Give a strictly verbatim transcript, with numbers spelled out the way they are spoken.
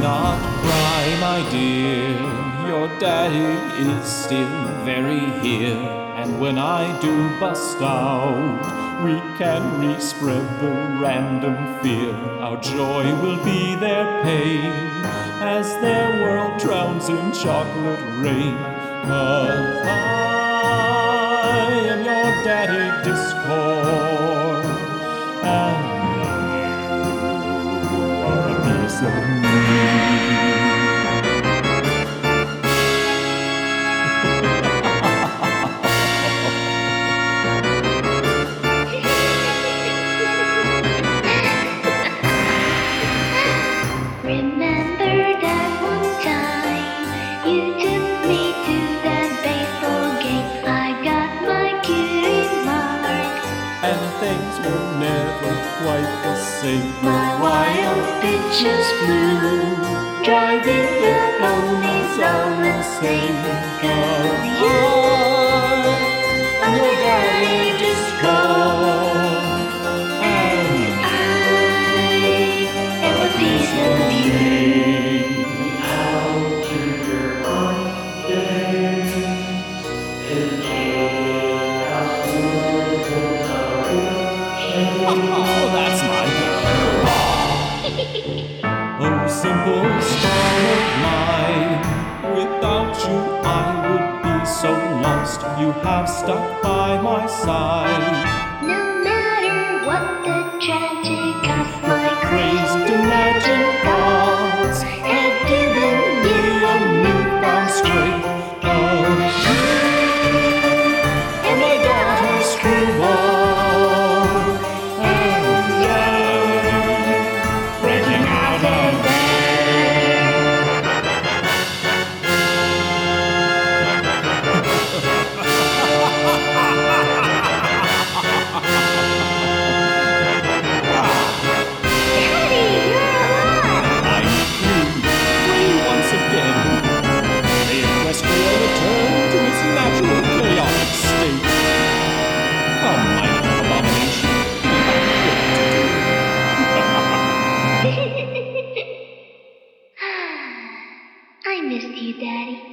not cry, my dear. Your daddy is still very here. And when I do bust out, we can re-spread the random fear. Our joy will be their pain as their world drowns in chocolate rain. 'Cause I am your daddy Discord, and you are a piece of me. Remember that one time you took me to that baseball game? I got my cutie mark, And things were never quite the same. my wild bitches flew, driving the ponies all insane. 'Cause you I'm your daddy Discord, and I am a piece of you. oh, that's my girl. Oh, simple star of mine, without you I would be so lost. You have stuck by my side. No matter what the tragic cost, my Crazed imagined thoughts have given me a newfound strength. 'Cause you are my daughter's screwball, and I'm breaking out of Daddy, you're alive! I'm free, free once again. May Equestria return to its natural chaotic state. Come, mighty abomination, we have work to do. I missed you, Daddy.